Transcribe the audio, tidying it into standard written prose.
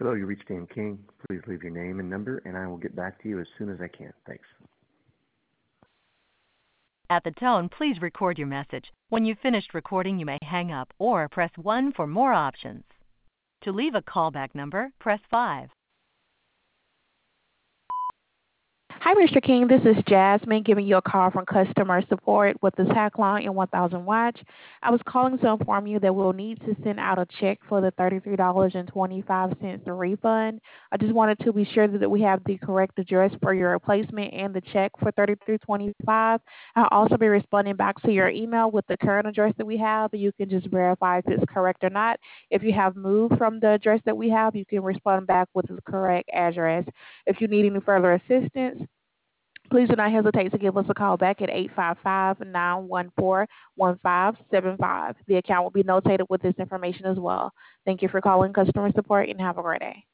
Hello, you reached Dan King. Please leave your name and number, and I will get back to you as soon as I can. Thanks. At the tone, please record your message. When you've finished recording, you may hang up or press 1 for more options. To leave a callback number, press 5. Hi, Mr. King. This is Jasmine giving you a call from customer support with the Taklon M1000 watch. I was calling to inform you that we'll need to send out a check for the $33.25 refund. I just wanted to be sure that we have the correct address for your replacement and the check for $33.25. I'll also be responding back to your email with the current address that we have. You can just verify if it's correct or not. If you have moved from the address that we have, you can respond back with the correct address. If you need any further assistance, please do not hesitate to give us a call back at 855-914-1575. The account will be notated with this information as well. Thank you for calling customer support and have a great day.